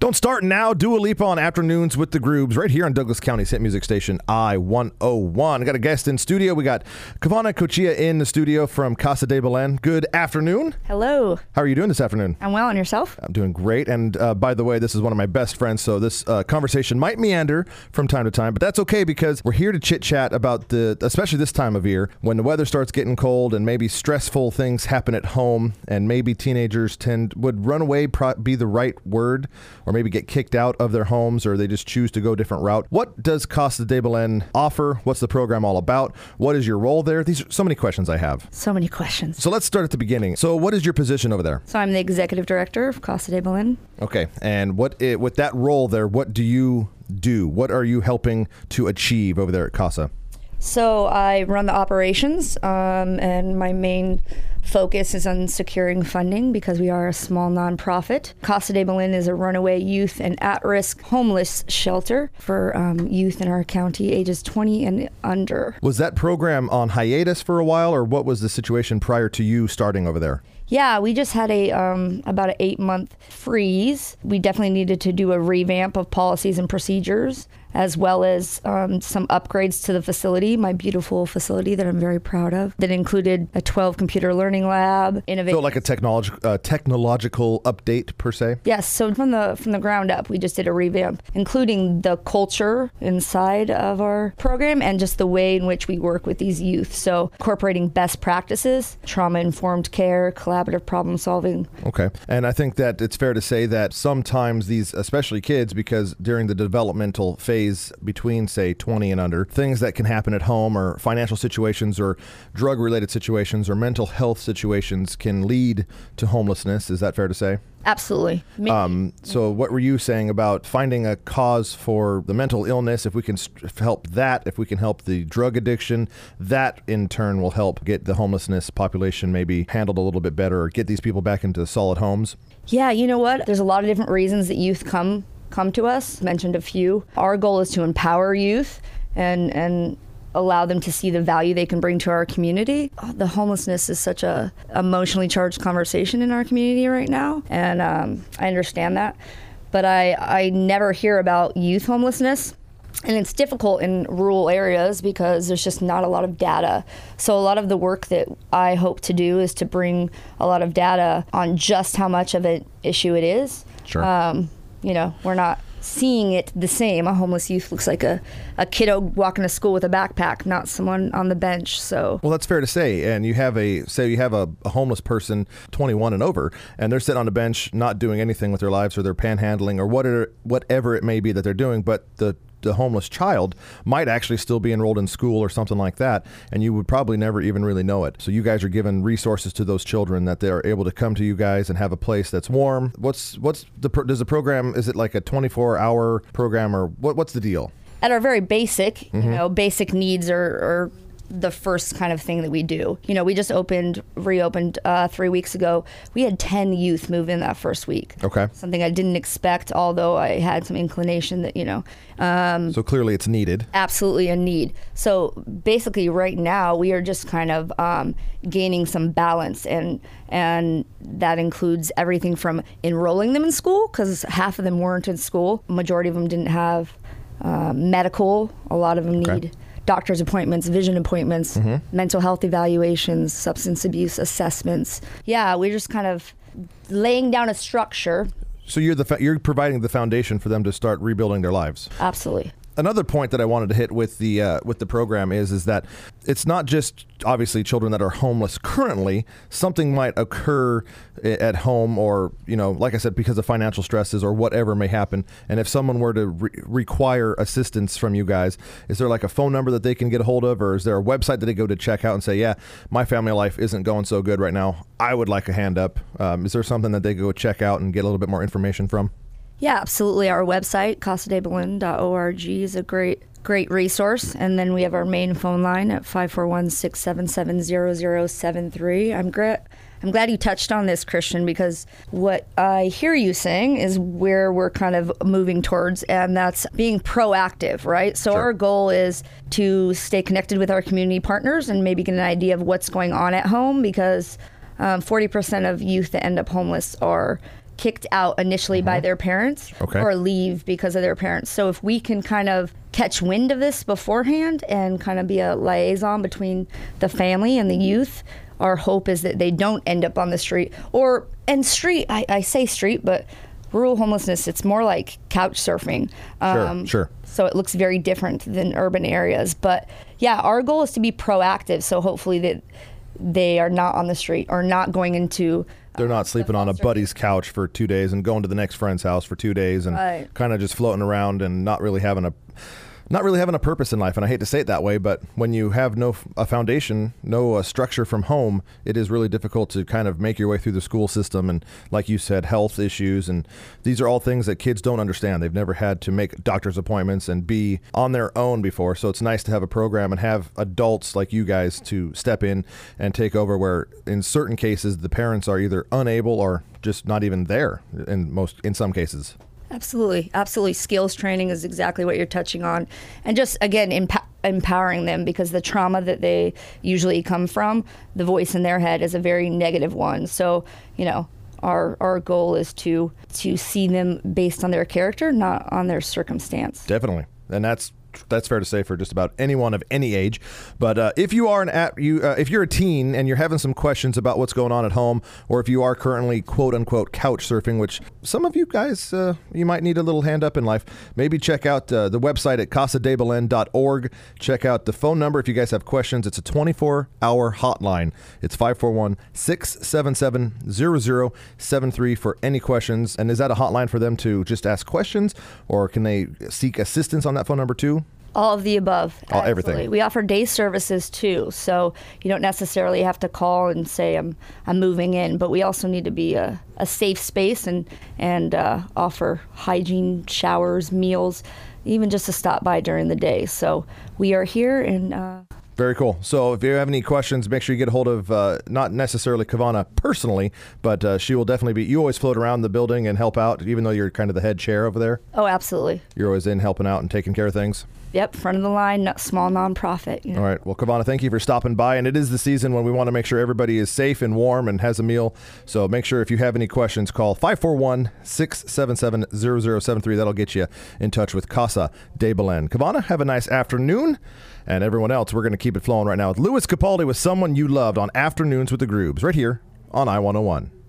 Don't start now. Dua Lipa on Afternoons with the Groobs right here on Douglas County's hit music station I-101. I got a guest in studio. We got Kavana Kochia in the studio from Casa de Belen. Good afternoon. Hello. How are you doing this afternoon? I'm well, and yourself? I'm doing great. And by the way, this is one of my best friends, so this conversation might meander from time to time, but that's okay because we're here to chit-chat about especially this time of year, when the weather starts getting cold and maybe stressful things happen at home, and maybe teenagers would run away be the right word, or maybe get kicked out of their homes, or they just choose to go a different route. What does Casa de Belen offer? What's the program all about? What is your role there? These are so many questions I have. So many questions. So let's start at the beginning. So what is your position over there? So I'm the executive director of Casa de Belen. Okay. And with that role there, what do you do? What are you helping to achieve over there at Casa? So I run the operations, and my main focus is on securing funding because we are a small nonprofit. Casa de Belen is a runaway youth and at-risk homeless shelter for youth in our county ages 20 and under. Was that program on hiatus for a while, or what was the situation prior to you starting over there? Yeah, we just had about an 8-month freeze. We definitely needed to do a revamp of policies and procedures, as well as some upgrades to the facility, my beautiful facility that I'm very proud of, that included a 12 computer learning lab, innovation. So like a technological update per se? Yes, so from the ground up, we just did a revamp, including the culture inside of our program and just the way in which we work with these youth. So incorporating best practices, trauma-informed care, collaborative problem solving. Okay. And I think that it's fair to say that sometimes these, especially kids, because during the developmental phase between, say, 20 and under, things that can happen at home or financial situations or drug-related situations or mental health situations can lead to homelessness. Is that fair to say? Absolutely. So what were you saying about finding a cause for the mental illness? If we can help that, if we can help the drug addiction, that in turn will help get the homelessness population maybe handled a little bit better or get these people back into solid homes? Yeah, you know what? There's a lot of different reasons that youth come to us. Mentioned a few. Our goal is to empower youth and allow them to see the value they can bring to our community. The homelessness is such a emotionally charged conversation in our community right now, and I understand that. But I never hear about youth homelessness. And it's difficult in rural areas because there's just not a lot of data. So a lot of the work that I hope to do is to bring a lot of data on just how much of an issue it is. Sure. We're not seeing it the same. A homeless youth looks like a kiddo walking to school with a backpack, not someone on the bench. So well, that's fair to say. And you have a homeless person 21 and over, and they're sitting on a bench not doing anything with their lives, or they're panhandling or whatever it may be that they're doing, but the homeless child might actually still be enrolled in school or something like that, and you would probably never even really know it. So you guys are giving resources to those children that they are able to come to you guys and have a place that's warm. Does the program, is it like a 24-hour program, or what's the deal? At our very basic, basic needs are the first kind of thing that we do. We just reopened 3 weeks ago. We had 10 youth move in that first week. Okay. Something I didn't expect, although I had some inclination that, So clearly it's needed. Absolutely a need. So basically right now we are just kind of gaining some balance, and that includes everything from enrolling them in school, because half of them weren't in school. Majority of them didn't have medical. A lot of them need doctor's appointments, vision appointments, mental health evaluations, substance abuse assessments. Yeah, we're just kind of laying down a structure. So you're providing the foundation for them to start rebuilding their lives. Absolutely. Another point that I wanted to hit with the program is that it's not just obviously children that are homeless currently. Something might occur at home, or like I said, because of financial stresses or whatever may happen. And if someone were to require assistance from you guys, is there like a phone number that they can get a hold of, or is there a website that they go to check out and say, yeah, my family life isn't going so good right now, I would like a hand up? Is there something that they go check out and get a little bit more information from? Yeah, absolutely. Our website, casadebelen.org, is a great resource. And then we have our main phone line at 541-677-0073. I'm glad you touched on this, Christian, because what I hear you saying is where we're kind of moving towards, and that's being proactive, right? So Our goal is to stay connected with our community partners and maybe get an idea of what's going on at home, because 40% of youth that end up homeless are kicked out initially by their parents Okay. or leave because of their parents. So if we can kind of catch wind of this beforehand and kind of be a liaison between the family and the youth, our hope is that they don't end up on the street. I say street, but rural homelessness, it's more like couch surfing. Sure. So it looks very different than urban areas. But yeah, our goal is to be proactive. So hopefully that they are not on the street or not going into. They're not sleeping on a buddy's couch for 2 days and going to the next friend's house for 2 days and Right. kind of just floating around and not really having a purpose in life. And I hate to say it that way, but when you have a foundation, no structure from home, it is really difficult to kind of make your way through the school system. And like you said, health issues. And these are all things that kids don't understand. They've never had to make doctor's appointments and be on their own before. So it's nice to have a program and have adults like you guys to step in and take over, where in certain cases, the parents are either unable or just not even there in some cases. Absolutely. Skills training is exactly what you're touching on. And just, again, empowering them, because the trauma that they usually come from, the voice in their head is a very negative one. So, our goal is to see them based on their character, not on their circumstance. Definitely. And that's fair to say for just about anyone of any age. But if you are if you're a teen and you're having some questions about what's going on at home, or if you are currently quote unquote couch surfing, which some of you guys you might need a little hand up in life, maybe check out the website at casadebelen.org. Check out the phone number if you guys have questions. It's a 24-hour hotline. It's 541-677-0073 for any questions. And is that a hotline for them to just ask questions, or can they seek assistance on that phone number too? All of the above. Everything. Absolutely. We offer day services too, so you don't necessarily have to call and say I'm moving in, but we also need to be a safe space and offer hygiene, showers, meals, even just to stop by during the day. So we are here and. Very cool. So if you have any questions, make sure you get a hold of not necessarily Kavana personally, but she will definitely be. You always float around the building and help out, even though you're kind of the head chair over there. Oh, absolutely. You're always in helping out and taking care of things. Yep, front of the line, small nonprofit. All right. Well, Kavana, thank you for stopping by. And it is the season when we want to make sure everybody is safe and warm and has a meal. So make sure if you have any questions, call 541-677-0073. That'll get you in touch with Casa de Belen. Kavana, have a nice afternoon. And everyone else, we're going to keep it flowing right now with Louis Capaldi with Someone You Loved on Afternoons with the Groobs right here on I-101.